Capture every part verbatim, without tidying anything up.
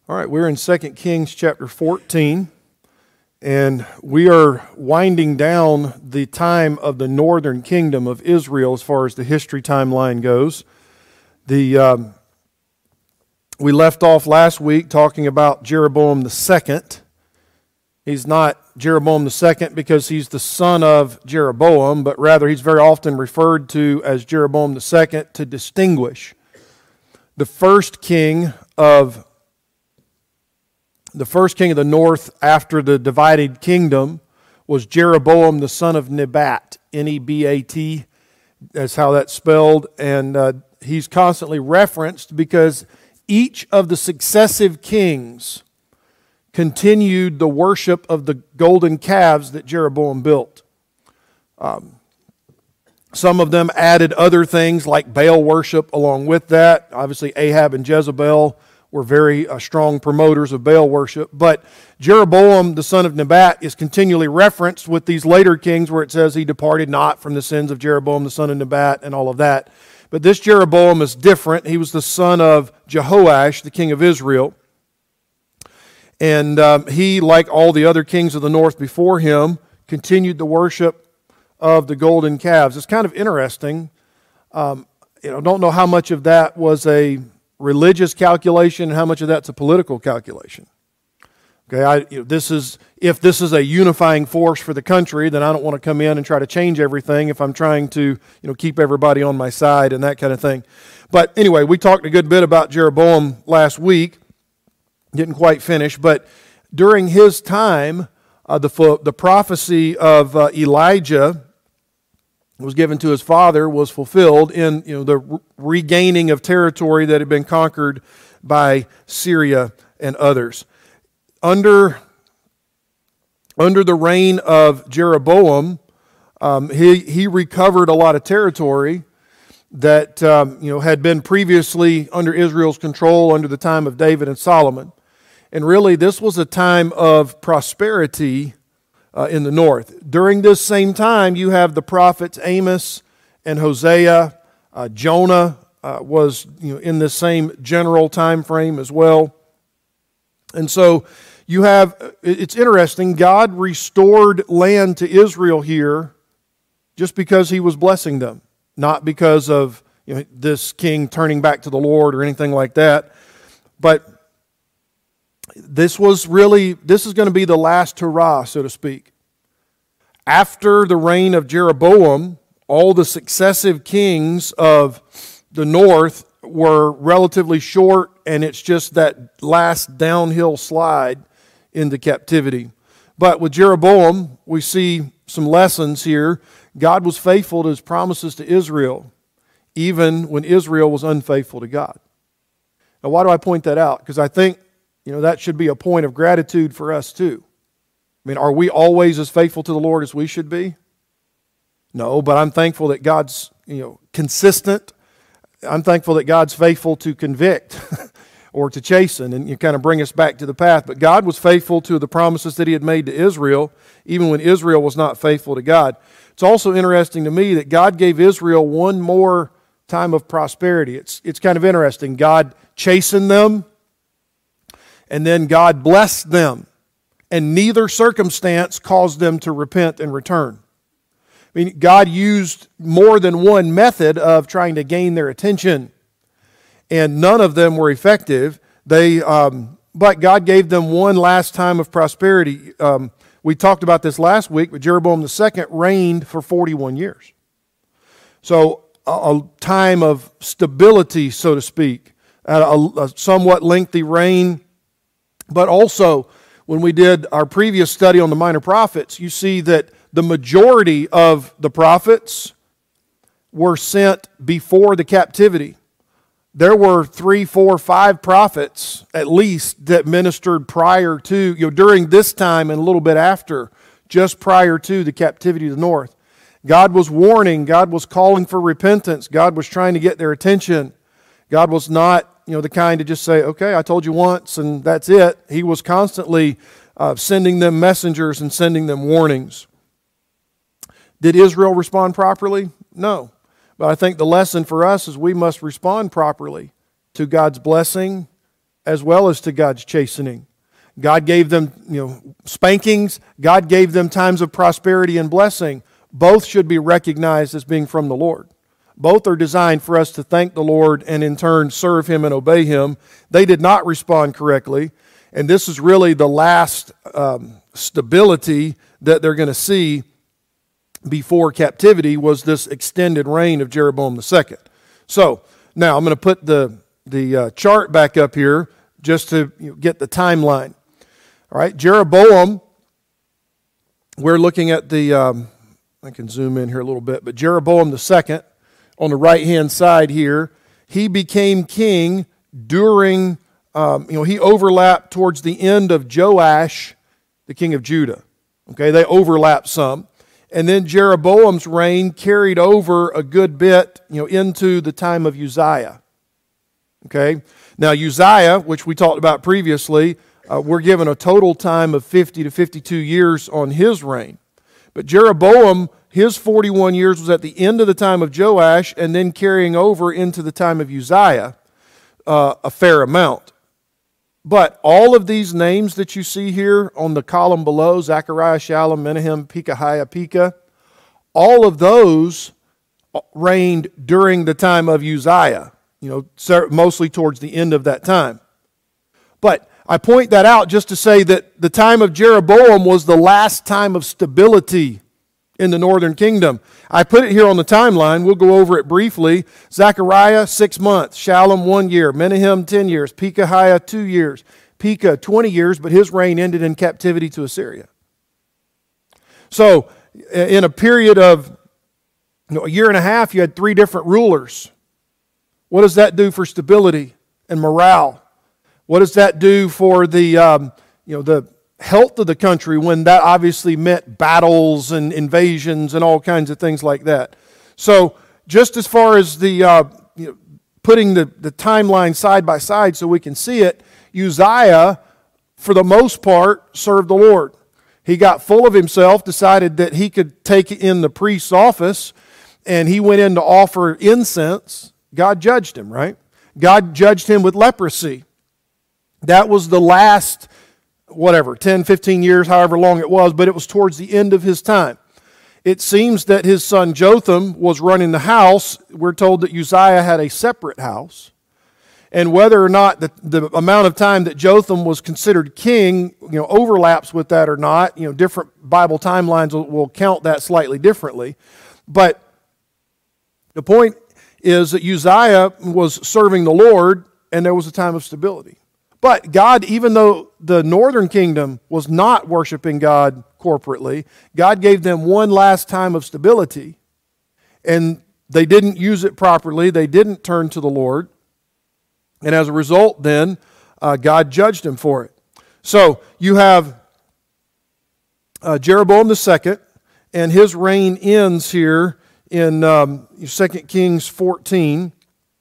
All right, we're in Second Kings chapter fourteen, and we are winding down the time of the northern kingdom of Israel as far as the history timeline goes. The um, we left off last week talking about Jeroboam the second. He's not Jeroboam the second because he's the son of Jeroboam, but rather he's very often referred to as Jeroboam the second to distinguish the first king of The first king of the north after the divided kingdom was Jeroboam the son of Nebat, N E B A T, that's how that's spelled, and uh, he's constantly referenced because each of the successive kings continued the worship of the golden calves that Jeroboam built. Um, some of them added other things like Baal worship along with that. Obviously Ahab and Jezebel were very uh, strong promoters of Baal worship. But Jeroboam, the son of Nebat, is continually referenced with these later kings where it says he departed not from the sins of Jeroboam, the son of Nebat, and all of that. But this Jeroboam is different. He was the son of Jehoash, the king of Israel. And um, he, like all the other kings of the north before him, continued the worship of the golden calves. It's kind of interesting. Um, you know, don't know how much of that was a religious calculation and how much of that's a political calculation. Okay, I, you know, this is if this is a unifying force for the country, then I don't want to come in and try to change everything if I'm trying to, you know, keep everybody on my side and that kind of thing. But anyway, we talked a good bit about Jeroboam last week. Didn't quite finish, but during his time, uh, the the prophecy of uh, Elijah was given to his father was fulfilled in you know the re- regaining of territory that had been conquered by Syria and others. Under, under the reign of Jeroboam, um, he, he recovered a lot of territory that um, you know had been previously under Israel's control under the time of David and Solomon. And really, this was a time of prosperity Uh, in the north. During this same time, you have the prophets Amos and Hosea. Uh, Jonah uh, was you know, in this same general time frame as well. And so you have, it's interesting, God restored land to Israel here just because he was blessing them, not because of you know, this king turning back to the Lord or anything like that. But This was really, this is going to be the last hurrah, so to speak. After the reign of Jeroboam, all the successive kings of the north were relatively short, and it's just that last downhill slide into captivity. But with Jeroboam, we see some lessons here. God was faithful to his promises to Israel, even when Israel was unfaithful to God. Now, why do I point that out? Because I think You know, that should be a point of gratitude for us too. I mean, are we always as faithful to the Lord as we should be? No, but I'm thankful that God's, you know, consistent. I'm thankful that God's faithful to convict or to chasten and you kind of bring us back to the path. But God was faithful to the promises that he had made to Israel, even when Israel was not faithful to God. It's also interesting to me that God gave Israel one more time of prosperity. It's, it's kind of interesting. God chastened them, and then God blessed them, and neither circumstance caused them to repent and return. I mean, God used more than one method of trying to gain their attention, and none of them were effective. They, um, but God gave them one last time of prosperity. Um, we talked about this last week, but Jeroboam the second reigned for forty-one years. So a, a time of stability, so to speak, a, a somewhat lengthy reign. But also, when we did our previous study on the minor prophets, you see that the majority of the prophets were sent before the captivity. There were three, four, five prophets at least that ministered prior to, you know, during this time and a little bit after, just prior to the captivity of the north. God was warning, God was calling for repentance, God was trying to get their attention. God was not You know, the kind to just say, okay, I told you once and that's it. He was constantly uh, sending them messengers and sending them warnings. Did Israel respond properly? No. But I think the lesson for us is we must respond properly to God's blessing as well as to God's chastening. God gave them, you know, spankings. God gave them times of prosperity and blessing. Both should be recognized as being from the Lord. Both are designed for us to thank the Lord and in turn serve Him and obey Him. They did not respond correctly. And this is really the last um, stability that they're going to see before captivity, was this extended reign of Jeroboam the second. So now I'm going to put the, the uh, chart back up here just to you know, get the timeline. All right, Jeroboam, we're looking at the, um, I can zoom in here a little bit, but Jeroboam the second, on the right-hand side here, he became king during, um, you know, he overlapped towards the end of Joash, the king of Judah. Okay, they overlapped some. And then Jeroboam's reign carried over a good bit, you know, into the time of Uzziah. Okay, now Uzziah, which we talked about previously, uh, we're given a total time of fifty to fifty-two years on his reign. But Jeroboam, his forty-one years was at the end of the time of Joash and then carrying over into the time of Uzziah, uh, a fair amount. But all of these names that you see here on the column below, Zechariah, Shallum, Menahem, Pekahiah, Pekah, all of those reigned during the time of Uzziah, you know, mostly towards the end of that time. But I point that out just to say that the time of Jeroboam was the last time of stability in the northern kingdom. I put it here on the timeline. We'll go over it briefly. Zechariah, six months. Shallum, one year. Menahem, ten years. Pekahiah, two years. Pekah, twenty years, but his reign ended in captivity to Assyria. So, in a period of you know, a year and a half, you had three different rulers. What does that do for stability and morale? What does that do for the, um, you know, the health of the country, when that obviously meant battles and invasions and all kinds of things like that? So just as far as the uh, you know, putting the, the timeline side by side so we can see it, Uzziah, for the most part, served the Lord. He got full of himself, decided that he could take in the priest's office, and he went in to offer incense. God judged him, right? God judged him with leprosy. That was the last whatever, ten, fifteen years, however long it was, but it was towards the end of his time. It seems that his son Jotham was running the house. We're told that Uzziah had a separate house. And whether or not the, the amount of time that Jotham was considered king, you know, overlaps with that or not, you know, different Bible timelines will, will count that slightly differently. But the point is that Uzziah was serving the Lord, and there was a time of stability. But God, even though the northern kingdom was not worshiping God corporately, God gave them one last time of stability, and they didn't use it properly. They didn't turn to the Lord. And as a result, then, uh, God judged them for it. So you have uh, Jeroboam the second, and his reign ends here in um, Second Kings fourteen.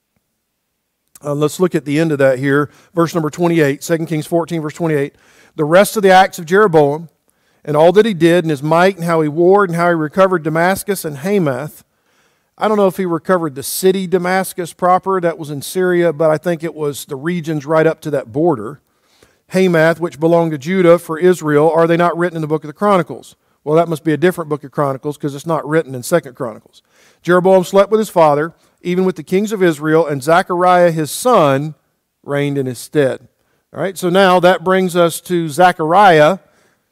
Uh, let's look at the end of that here. Verse number twenty-eight, Second Kings fourteen, verse twenty-eight. The rest of the acts of Jeroboam, and all that he did, and his might, and how he warred, and how he recovered Damascus and Hamath. I don't know if he recovered the city Damascus proper, that was in Syria, but I think it was the regions right up to that border. Hamath, which belonged to Judah for Israel, are they not written in the book of the Chronicles? Well, that must be a different book of Chronicles, because it's not written in Second Chronicles. Jeroboam slept with his father, even with the kings of Israel, and Zechariah his son reigned in his stead. All right, so now that brings us to Zechariah,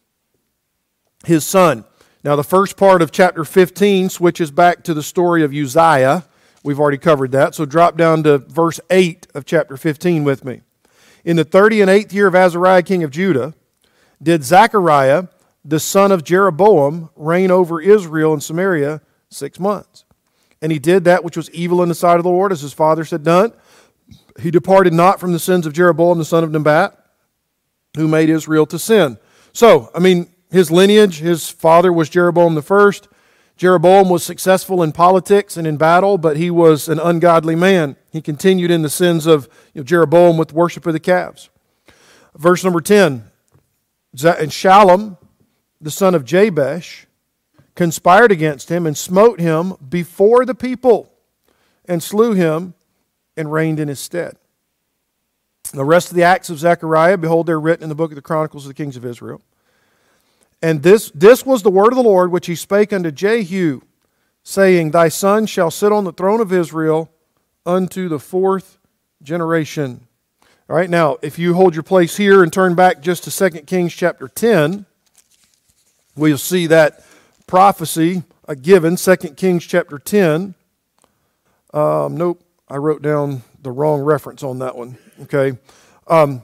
his son. Now the first part of chapter fifteen switches back to the story of Uzziah. We've already covered that, so drop down to verse eight of chapter fifteen with me. In the thirty and eighth year of Azariah king of Judah, did Zechariah, the son of Jeroboam, reign over Israel and Samaria six months. And he did that which was evil in the sight of the Lord, as his fathers had done. He departed not from the sins of Jeroboam the son of Nebat, who made Israel to sin. So, I mean, his lineage, his father was Jeroboam the first. Jeroboam was successful in politics and in battle, but he was an ungodly man. He continued in the sins of you know, Jeroboam with worship of the calves. Verse number ten, and Shallum, the son of Jabesh, conspired against him and smote him before the people and slew him and reigned in his stead. The rest of the acts of Zechariah, behold, they're written in the book of the Chronicles of the Kings of Israel. And this, this was the word of the Lord which he spake unto Jehu, saying, Thy son shall sit on the throne of Israel unto the fourth generation. All right, now, if you hold your place here and turn back just to Second Kings chapter ten, we'll see that prophecy uh, given, Second Kings chapter ten. Um, nope, I wrote down the wrong reference on that one. Okay, um,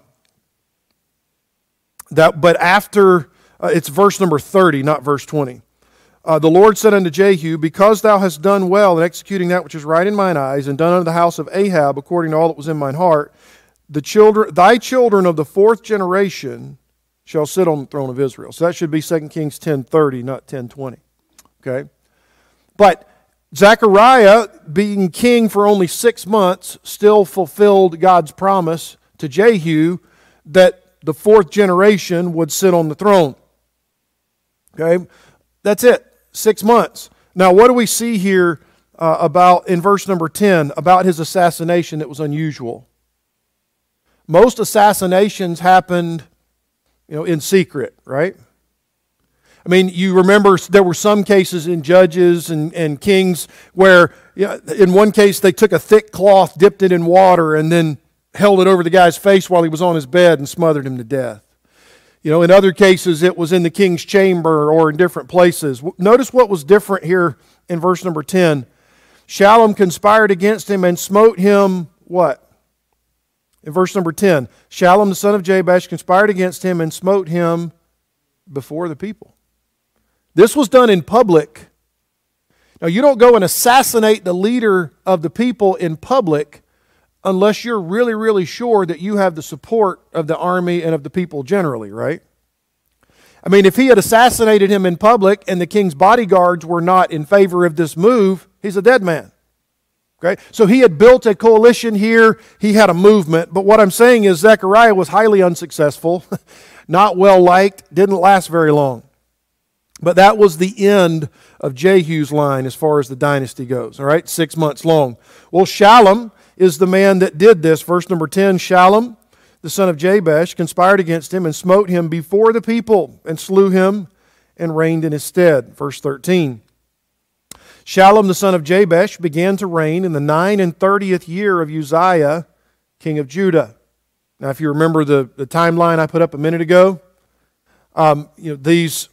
that but after uh, it's verse number thirty, not verse twenty. Uh, the Lord said unto Jehu, Because thou hast done well in executing that which is right in mine eyes, and done unto the house of Ahab according to all that was in mine heart, the children, thy children of the fourth generation shall sit on the throne of Israel. So that should be Second Kings ten thirty, not ten twenty. Okay, but Zechariah, being king for only six months, still fulfilled God's promise to Jehu that the fourth generation would sit on the throne. Okay, that's it. Six months. Now, what do we see here uh, about, in verse number ten, about his assassination that was unusual? Most assassinations happened, you know, in secret, right? I mean, you remember there were some cases in Judges and, and Kings where, you know, in one case they took a thick cloth, dipped it in water, and then held it over the guy's face while he was on his bed and smothered him to death. You know, in other cases it was in the king's chamber or in different places. Notice what was different here in verse number ten. Shallum conspired against him and smote him, what? In verse number ten, Shallum the son of Jabesh conspired against him and smote him before the people. This was done in public. Now, you don't go and assassinate the leader of the people in public unless you're really, really sure that you have the support of the army and of the people generally, right? I mean, if he had assassinated him in public and the king's bodyguards were not in favor of this move, he's a dead man. Okay? So he had built a coalition here. He had a movement. But what I'm saying is Zechariah was highly unsuccessful, not well liked, didn't last very long. But that was the end of Jehu's line as far as the dynasty goes. All right, six months long. Well, Shallum is the man that did this. Verse number ten, Shallum, the son of Jabesh, conspired against him and smote him before the people and slew him and reigned in his stead. Verse thirteen. Shallum, the son of Jabesh, began to reign in the nine and thirtieth year of Uzziah, king of Judah. Now, if you remember the, the timeline I put up a minute ago, um, you know, these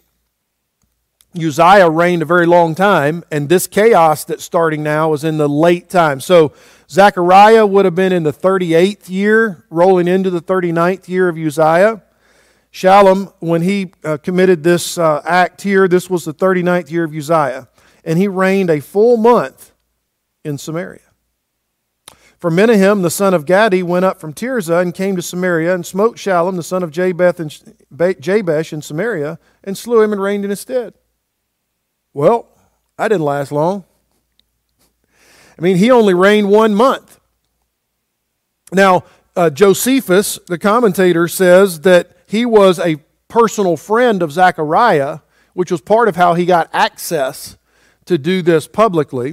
Uzziah reigned a very long time, and this chaos that's starting now is in the late time. So Zechariah would have been in the thirty-eighth year, rolling into the thirty-ninth year of Uzziah. Shallum, when he uh, committed this uh, act here, this was the thirty-ninth year of Uzziah, and he reigned a full month in Samaria. For Menahem, the son of Gadi, went up from Tirzah and came to Samaria and smote Shallum, the son of Jabesh in Samaria, and slew him and reigned in his stead. Well, that didn't last long. I mean, he only reigned one month. Now, uh, Josephus, the commentator, says that he was a personal friend of Zechariah, which was part of how he got access to do this publicly.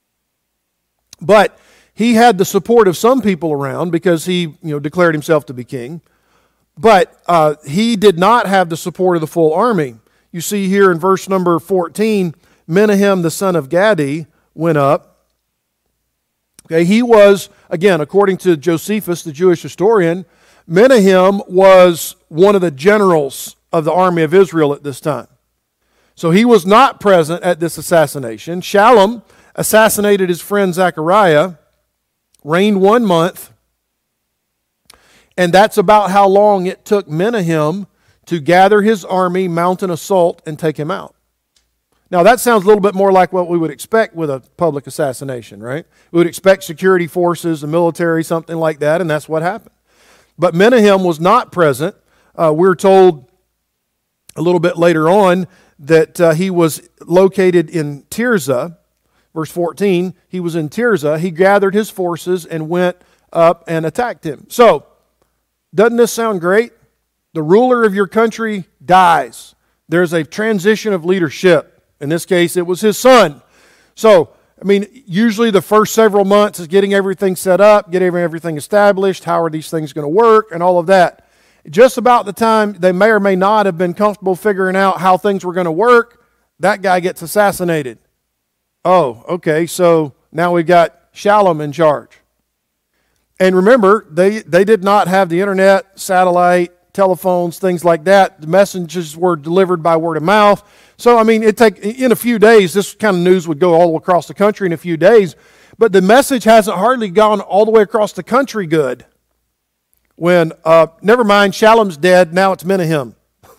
But he had the support of some people around because he, you know, declared himself to be king. But uh, he did not have the support of the full army. You see here in verse number fourteen, Menahem the son of Gadi went up. Okay, he was, again, according to Josephus, the Jewish historian, Menahem was one of the generals of the army of Israel at this time. So he was not present at this assassination. Shallum assassinated his friend Zechariah, reigned one month, and that's about how long it took Menahem to gather his army, mount an assault, and take him out. Now that sounds a little bit more like what we would expect with a public assassination, right? We would expect security forces, the military, something like that, and that's what happened. But Menahem was not present. Uh, we're told a little bit later on that uh, he was located in Tirzah. Verse fourteen, he was in Tirzah. He gathered his forces and went up and attacked him. So, doesn't this sound great? The ruler of your country dies. There's a transition of leadership. In this case, it was his son. So, I mean, usually the first several months is getting everything set up, getting everything established, how are these things going to work, and all of that. Just about the time they may or may not have been comfortable figuring out how things were going to work, that guy gets assassinated. Oh, okay, so now we've got Shallum in charge. And remember, they, they did not have the internet, satellite, telephones, things like that. The messages were delivered by word of mouth. So, I mean, it take in a few days, this kind of news would go all across the country in a few days. But the message hasn't hardly gone all the way across the country good. When, uh, never mind, Shallum's dead, now it's Menahem.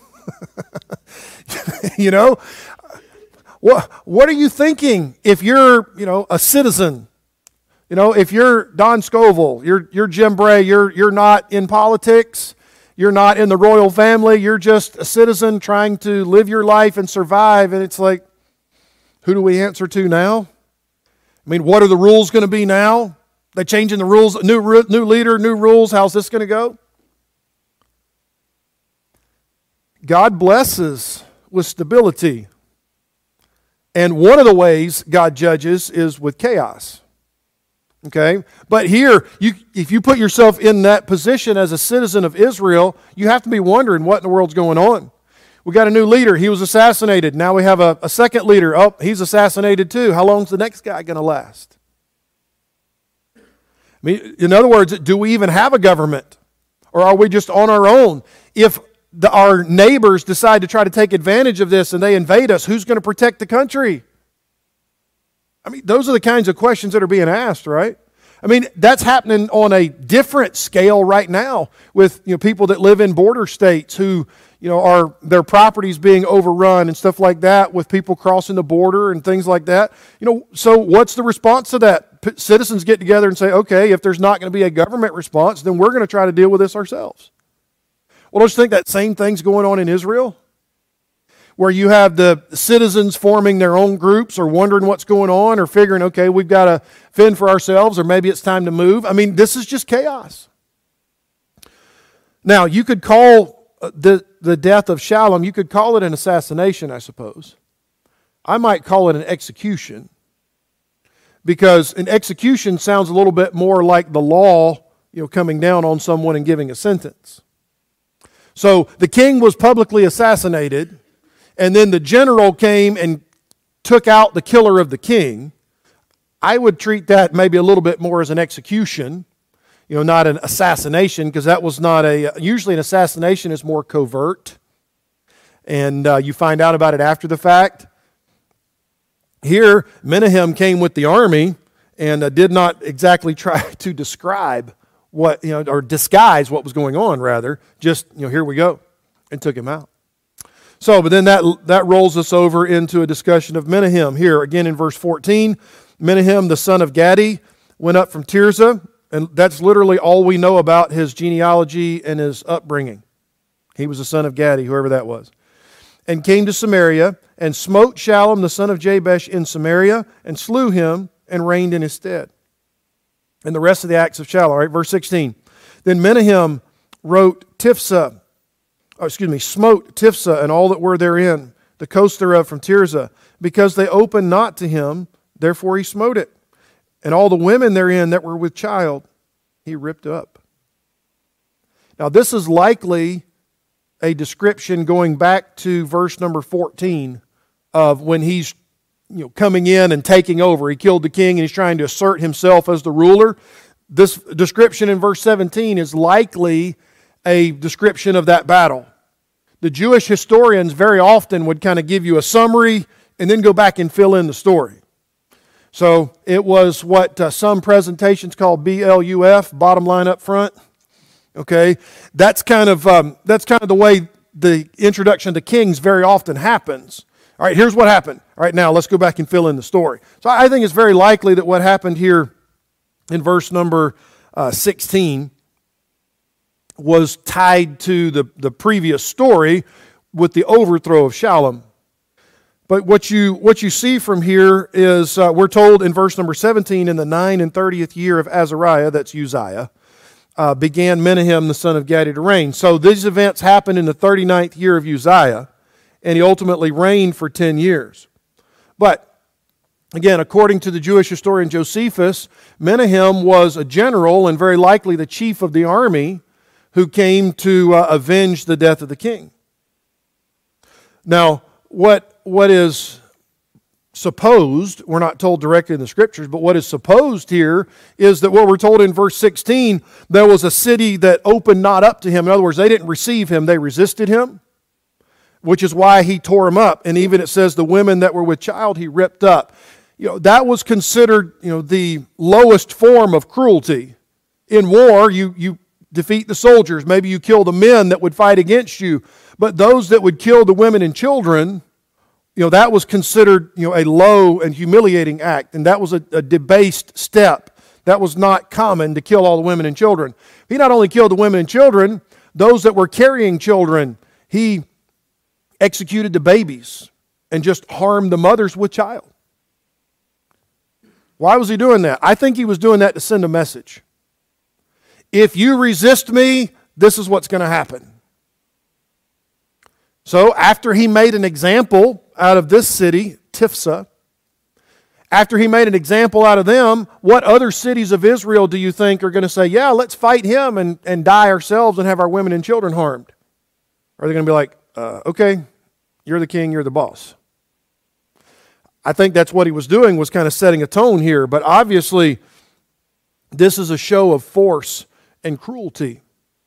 You know? What, what are you thinking if you're, you know, a citizen? You know, if you're Don Scoville, you're, you're Jim Bray, you're, you're not in politics, you're not in the royal family, you're just a citizen trying to live your life and survive, and it's like, who do we answer to now? I mean, what are the rules going to be now? They changing the rules, new new leader, new rules. How's this going to go? God blesses with stability. And one of the ways God judges is with chaos. Okay? But here, you, if you put yourself in that position as a citizen of Israel, you have to be wondering what in the world's going on. We got a new leader. He was assassinated. Now we have a, a second leader. Oh, he's assassinated too. How long's the next guy going to last? I mean, in other words, do we even have a government? Or are we just on our own? If the, our neighbors decide to try to take advantage of this and they invade us, who's going to protect the country? I mean, those are the kinds of questions that are being asked, right? I mean, that's happening on a different scale right now with, you know, people that live in border states who, you know, are their properties being overrun and stuff like that with people crossing the border and things like that. You know, so what's the response to that? P- citizens get together and say, okay, if there's not going to be a government response, then we're going to try to deal with this ourselves. Well, don't you think that same thing's going on in Israel? Where you have the citizens forming their own groups or wondering what's going on or figuring, okay, we've got to fend for ourselves or maybe it's time to move. I mean, this is just chaos. Now, you could call the, the death of Shallum, you could call it an assassination, I suppose. I might call it an execution because an execution sounds a little bit more like the law, you know, coming down on someone and giving a sentence. So the king was publicly assassinated. And then the general came and took out the killer of the king. I would treat that maybe a little bit more as an execution, you know, not an assassination, because that was not a, usually an assassination is more covert. And uh, you find out about it after the fact. Here, Menahem came with the army and uh, did not exactly try to describe what, you know, or disguise what was going on, rather. Just, you know, here we go, and took him out. So, but then that, that rolls us over into a discussion of Menahem. Here, again in verse fourteen, Menahem, the son of Gadi, went up from Tirzah, and that's literally all we know about his genealogy and his upbringing. He was the son of Gadi, whoever that was. And came to Samaria, and smote Shallum, the son of Jabesh, in Samaria, and slew him, and reigned in his stead. And the rest of the acts of Shallum, right? Verse sixteen. Then Menahem wrote Tifsah, Oh, excuse me, smote Tifsah and all that were therein, the coast thereof from Tirzah, because they opened not to him, therefore he smote it. And all the women therein that were with child, he ripped up. Now this is likely a description going back to verse number fourteen of when he's, you know, coming in and taking over. He killed the king and he's trying to assert himself as the ruler. This description in verse seventeen is likely a description of that battle. The Jewish historians very often would kind of give you a summary and then go back and fill in the story. So it was what uh, some presentations call B L U F, bottom line up front. Okay, that's kind of um, that's kind of the way the introduction to Kings very often happens. All right, here's what happened. All right, now let's go back and fill in the story. So I think it's very likely that what happened here in verse number uh, sixteen was tied to the, the previous story with the overthrow of Shallum. But what you what you see from here is, uh, we're told in verse number seventeen, in the nine and thirtieth year of Azariah, that's Uzziah, uh, began Menahem the son of Gadi to reign. So these events happened in the thirty-ninth year of Uzziah, and he ultimately reigned for ten years. But Again, according to the Jewish historian Josephus, Menahem was a general and very likely the chief of the army who came to uh, avenge the death of the king. Now, what what is supposed, we're not told directly in the scriptures, but what is supposed here is that what we're told in verse sixteen, there was a city that opened not up to him. In other words, they didn't receive him, they resisted him, which is why he tore them up. And even it says the women that were with child he ripped up. You know, that was considered, you know, the lowest form of cruelty. In war, you, you defeat the soldiers. Maybe you kill the men that would fight against you. But those that would kill the women and children, you know, that was considered, you know, a low and humiliating act. And that was a, a debased step. That was not common to kill all the women and children. He not only killed the women and children, those that were carrying children, he executed the babies and just harmed the mothers with child. Why was he doing that? I think he was doing that to send a message. If you resist me, this is what's going to happen. So after he made an example out of this city, Tifsa, after he made an example out of them, what other cities of Israel do you think are going to say, yeah, let's fight him and, and die ourselves and have our women and children harmed? Or are they going to be like, uh, okay, you're the king, you're the boss? I think that's what he was doing, was kind of setting a tone here. But obviously, this is a show of force and cruelty.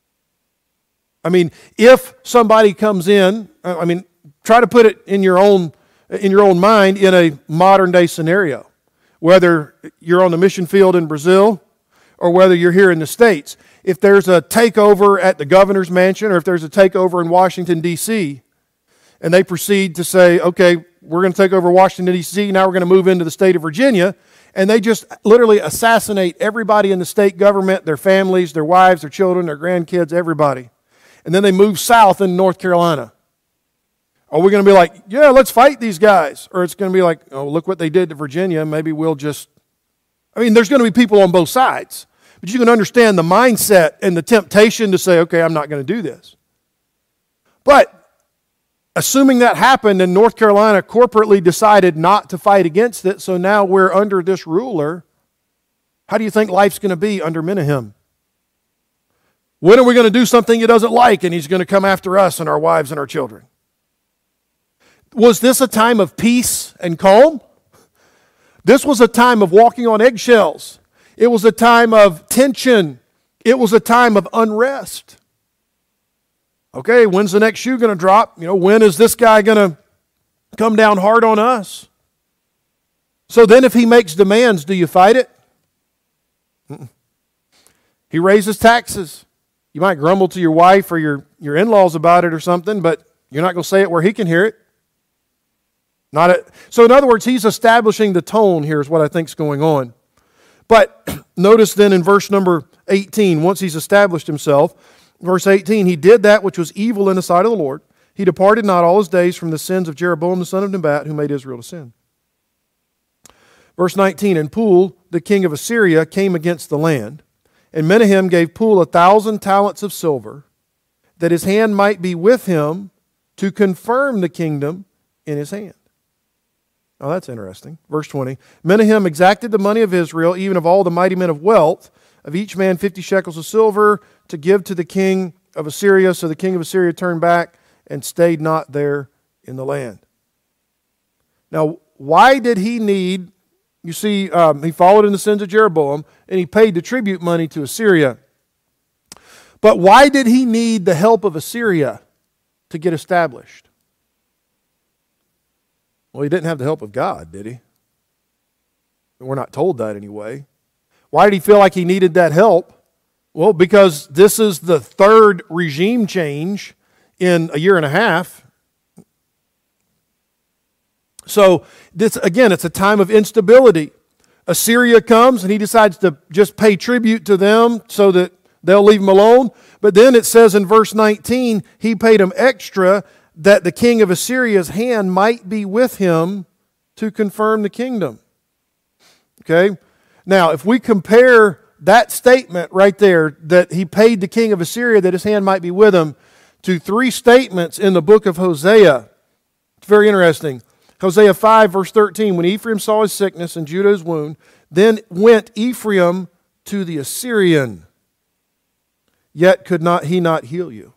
I mean, if somebody comes in, I mean, try to put it in your own in your own mind in a modern day scenario, whether you're on the mission field in Brazil or whether you're here in the States. If there's a takeover at the governor's mansion or if there's a takeover in Washington, D C, and they proceed to say, okay, we're going to take over Washington, D C, now we're going to move into the state of Virginia, and they just literally assassinate everybody in the state government, their families, their wives, their children, their grandkids, everybody. And then they move south in North Carolina. Are we going to be like, yeah, let's fight these guys? Or it's going to be like, oh, look what they did to Virginia, maybe we'll just... I mean, there's going to be people on both sides. But you can understand the mindset and the temptation to say, okay, I'm not going to do this. But assuming that happened and North Carolina corporately decided not to fight against it, so now we're under this ruler, how do you think life's going to be under Menahem? When are we going to do something he doesn't like and he's going to come after us and our wives and our children? Was this a time of peace and calm? This was a time of walking on eggshells. It was a time of tension. It was a time of unrest. Okay, when's the next shoe going to drop? You know, when is this guy going to come down hard on us? So then if he makes demands, do you fight it? Mm-mm. He raises taxes. You might grumble to your wife or your, your in-laws about it or something, but you're not going to say it where he can hear it. Not a, so in other words, he's establishing the tone here is what I think is going on. But notice then in verse number eighteen, once he's established himself, verse eighteen, he did that which was evil in the sight of the Lord. He departed not all his days from the sins of Jeroboam the son of Nebat, who made Israel to sin. Verse nineteen, and Pul, the king of Assyria, came against the land. And Menahem gave Pul a thousand talents of silver, that his hand might be with him to confirm the kingdom in his hand. Oh, that's interesting. Verse twenty, Menahem exacted the money of Israel, even of all the mighty men of wealth, of each man fifty shekels of silver, to give to the king of Assyria. So the king of Assyria turned back and stayed not there in the land. Now, why did he need, you see, um, he followed in the sins of Jeroboam, and he paid the tribute money to Assyria. But why did he need the help of Assyria to get established? Well, he didn't have the help of God, did he? We're not told that anyway. Why did he feel like he needed that help? Well, because this is the third regime change in a year and a half. So, this again, it's a time of instability. Assyria comes and he decides to just pay tribute to them so that they'll leave him alone. But then it says in verse nineteen, he paid him extra that the king of Assyria's hand might be with him to confirm the kingdom. Okay? Now, if we compare that statement right there, that he paid the king of Assyria that his hand might be with him, to three statements in the book of Hosea, it's very interesting. Hosea five, verse thirteen, when Ephraim saw his sickness and Judah his wound, then went Ephraim to the Assyrian, yet could not he not heal you.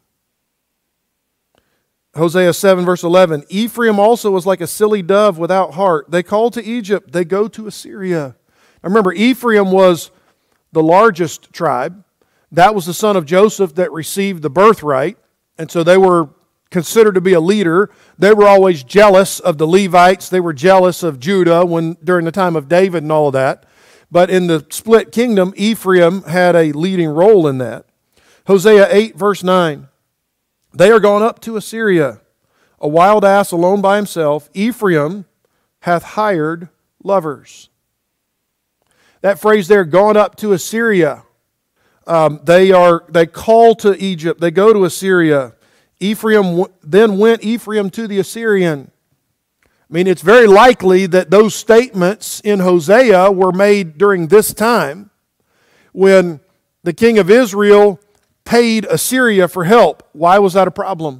Hosea seven, verse eleven, Ephraim also was like a silly dove without heart. They call to Egypt, they go to Assyria. Now remember, Ephraim was the largest tribe. That was the son of Joseph that received the birthright, and so they were considered to be a leader. They were always jealous of the Levites. They were jealous of Judah when during the time of David and all of that. But in the split kingdom, Ephraim had a leading role in that. Hosea eight, verse nine. They are gone up to Assyria, a wild ass alone by himself. Ephraim hath hired lovers. That phrase there, gone up to Assyria. Um, they are they call to Egypt. They go to Assyria. Ephraim then went Ephraim to the Assyrian. I mean, it's very likely that those statements in Hosea were made during this time when the king of Israel paid Assyria for help. Why was that a problem?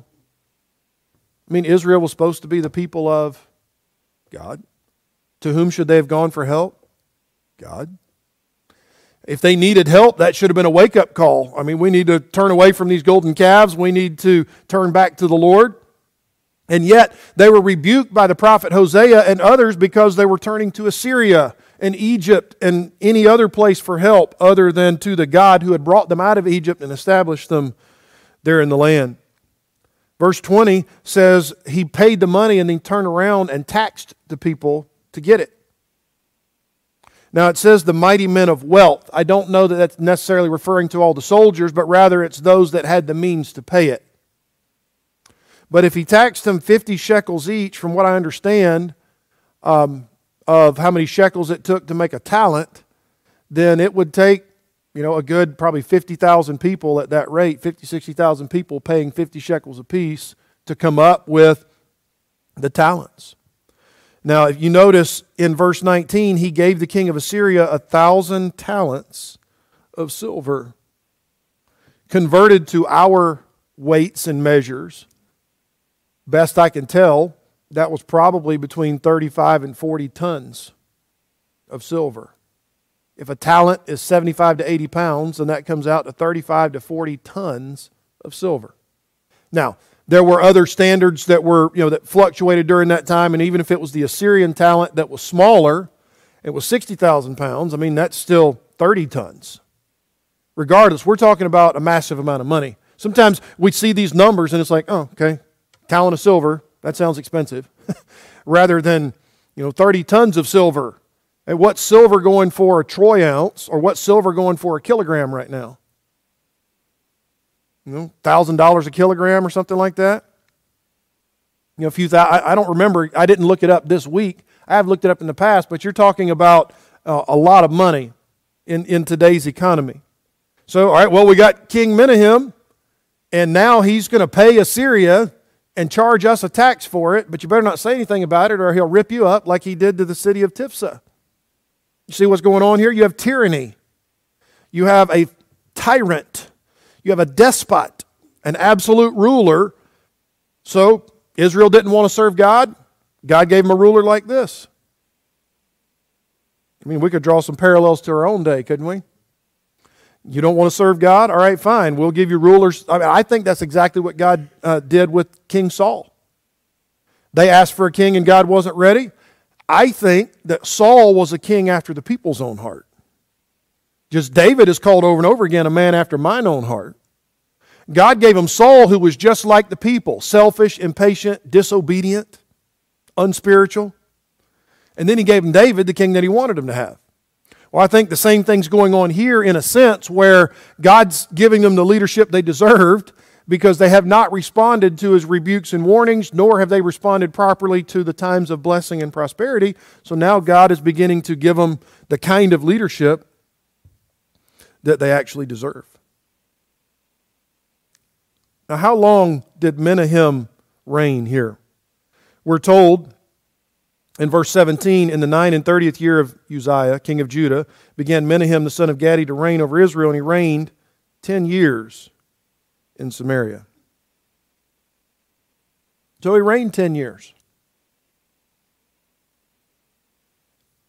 I mean, Israel was supposed to be the people of God. To whom should they have gone for help? God. If they needed help, that should have been a wake-up call. I mean, we need to turn away from these golden calves. We need to turn back to the Lord. And yet, they were rebuked by the prophet Hosea and others because they were turning to Assyria and Egypt and any other place for help other than to the God who had brought them out of Egypt and established them there in the land. Verse twenty says, he paid the money and then turned around and taxed the people to get it. Now it says the mighty men of wealth. I don't know that that's necessarily referring to all the soldiers, but rather it's those that had the means to pay it. But if he taxed them fifty shekels each, from what I understand, um, of how many shekels it took to make a talent, then it would take, you know, a good probably fifty thousand people at that rate, fifty, sixty thousand people paying fifty shekels apiece to come up with the talents. Now, if you notice in verse nineteen, he gave the king of Assyria a thousand talents of silver. Converted to our weights and measures, best I can tell, that was probably between thirty-five and forty tons of silver. If a talent is seventy-five to eighty pounds, then that comes out to thirty-five to forty tons of silver. Now, there were other standards that were, you know, that fluctuated during that time, and even if it was the Assyrian talent that was smaller, it was sixty thousand pounds, I mean, that's still thirty tons. Regardless, we're talking about a massive amount of money. Sometimes we see these numbers and it's like, oh, okay, talent of silver, that sounds expensive. Rather than, you know, thirty tons of silver. And what's silver going for a troy ounce, or what's silver going for a kilogram right now? You know, one thousand dollars a kilogram or something like that. You know, a few thousand, I, I don't remember, I didn't look it up this week. I have looked it up in the past, but you're talking about uh, a lot of money in, in today's economy. So, all right, well, we got King Menahem, and now he's going to pay Assyria and charge us a tax for it, but you better not say anything about it or he'll rip you up like he did to the city of Tifsa. You see what's going on here? You have tyranny. You have a tyrant. You have a despot, an absolute ruler. So Israel didn't want to serve God. God gave him a ruler like this. I mean, we could draw some parallels to our own day, couldn't we? You don't want to serve God? All right, fine. We'll give you rulers. I mean, I think that's exactly what God uh, did with King Saul. They asked for a king and God wasn't ready. I think that Saul was a king after the people's own heart. Just David is called over and over again a man after mine own heart. God gave him Saul, who was just like the people, selfish, impatient, disobedient, unspiritual. And then he gave him David, the king that he wanted him to have. Well, I think the same thing's going on here in a sense where God's giving them the leadership they deserved because they have not responded to his rebukes and warnings, nor have they responded properly to the times of blessing and prosperity. So now God is beginning to give them the kind of leadership that they actually deserve. Now, how long did Menahem reign here? We're told in verse seventeen, in the nine and thirtieth year of Uzziah, king of Judah, began Menahem the son of Gadi to reign over Israel, and he reigned ten years in Samaria. So he reigned ten years.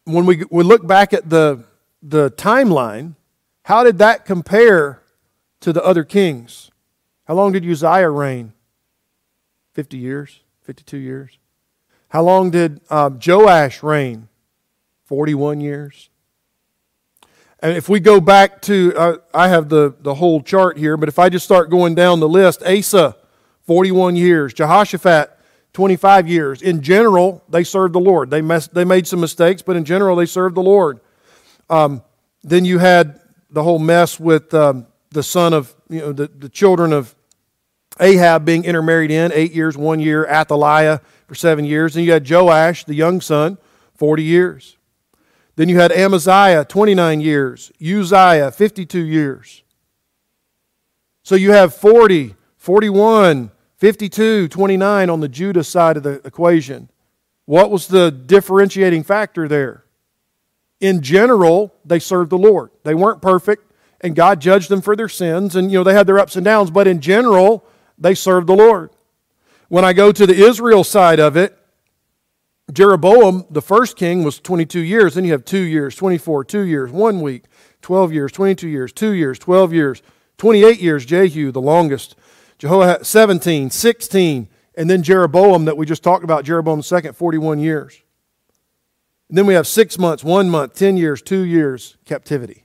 when we, we look back at the, the timeline, how did that compare to the other kings? How long did Uzziah reign? fifty years, fifty-two years. How long did um, Joash reign? forty-one years. And if we go back to, uh, I have the, the whole chart here, but if I just start going down the list, Asa, forty-one years. Jehoshaphat, twenty-five years. In general, they served the Lord. They mess, they made some mistakes, but in general, they served the Lord. Um, then you had the whole mess with um, the son of, you know, the, the children of Ahab being intermarried in, eight years, one year. Athaliah for seven years. Then you had Joash, the young son, forty years. Then you had Amaziah, twenty-nine years. Uzziah, fifty-two years. So you have forty, forty-one, fifty-two, twenty-nine on the Judah side of the equation. What was the differentiating factor there? In general, they served the Lord. They weren't perfect, and God judged them for their sins, and you know they had their ups and downs, but in general, they served the Lord. When I go to the Israel side of it, Jeroboam, the first king, was twenty-two years. Then you have two years, twenty-four, two years, one week, twelve years, twenty-two years, two years, twelve years, twenty-eight years, Jehu, the longest. Jehoahaz, seventeen, sixteen, and then Jeroboam that we just talked about, Jeroboam the second, forty-one years. And then we have six months, one month, ten years, two years, captivity.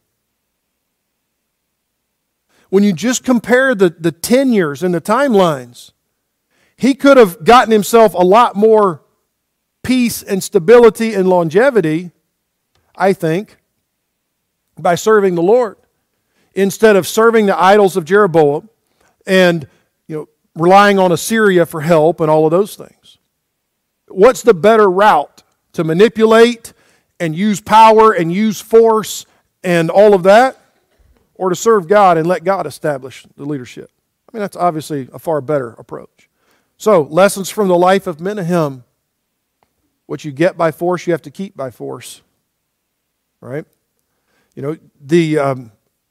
When you just compare the, the tenures and the timelines, he could have gotten himself a lot more peace and stability and longevity, I think, by serving the Lord, instead of serving the idols of Jeroboam and you know relying on Assyria for help and all of those things. What's the better route? To manipulate and use power and use force and all of that? Or to serve God and let God establish the leadership? I mean, that's obviously a far better approach. So, lessons from the life of Menahem. What you get by force, you have to keep by force. Right? You know, the um,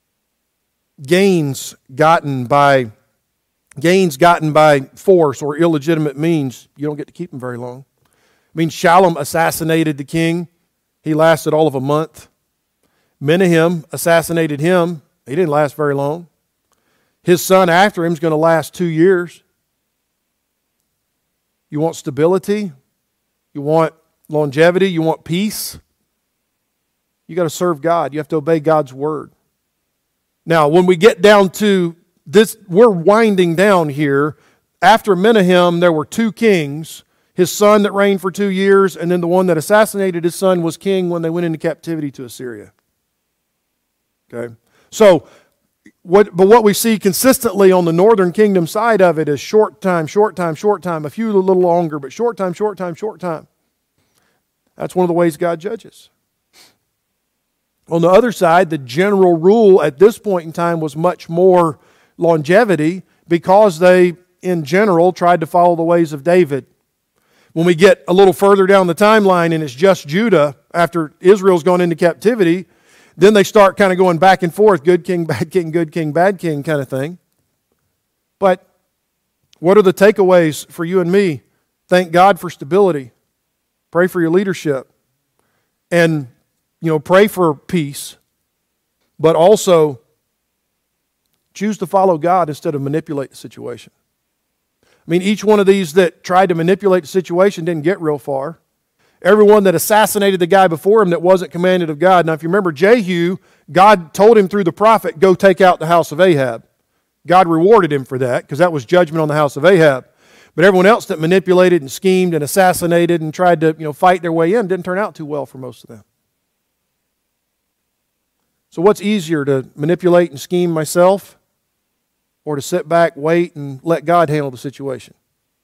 gains gotten by gains gotten by force or illegitimate means, you don't get to keep them very long. I mean, Shallum assassinated the king. He lasted all of a month. Menahem assassinated him. He didn't last very long. His son after him is going to last two years. You want stability? You want longevity? You want peace? You got to serve God. You have to obey God's word. Now, when we get down to this, we're winding down here. After Menahem, there were two kings. His son that reigned for two years, and then the one that assassinated his son was king when they went into captivity to Assyria. Okay? So, what, but what we see consistently on the northern kingdom side of it is short time, short time, short time, a few a little longer, but short time, short time, short time. That's one of the ways God judges. On the other side, the general rule at this point in time was much more longevity because they, in general, tried to follow the ways of David. When we get a little further down the timeline and it's just Judah, after Israel's gone into captivity, then they start kind of going back and forth, good king, bad king, good king, bad king kind of thing. But what are the takeaways for you and me? Thank God for stability. Pray for your leadership. And, you know, pray for peace. But also, choose to follow God instead of manipulate the situation. I mean, each one of these that tried to manipulate the situation didn't get real far. Everyone that assassinated the guy before him that wasn't commanded of God. Now, if you remember Jehu, God told him through the prophet, go take out the house of Ahab. God rewarded him for that because that was judgment on the house of Ahab. But everyone else that manipulated and schemed and assassinated and tried to you know, fight their way in didn't turn out too well for most of them. So what's easier, to manipulate and scheme myself, or to sit back, wait, and let God handle the situation?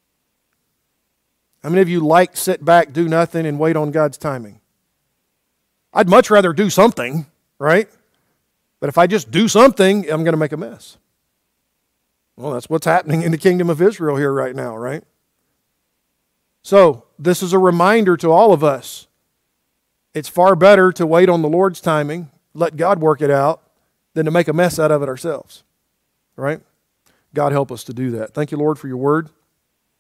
How many of you like sit back, do nothing, and wait on God's timing? I'd much rather do something, right? But if I just do something, I'm going to make a mess. Well, that's what's happening in the kingdom of Israel here right now, right? So, this is a reminder to all of us. It's far better to wait on the Lord's timing, let God work it out, than to make a mess out of it ourselves. Right? God help us to do that. Thank you, Lord, for your word.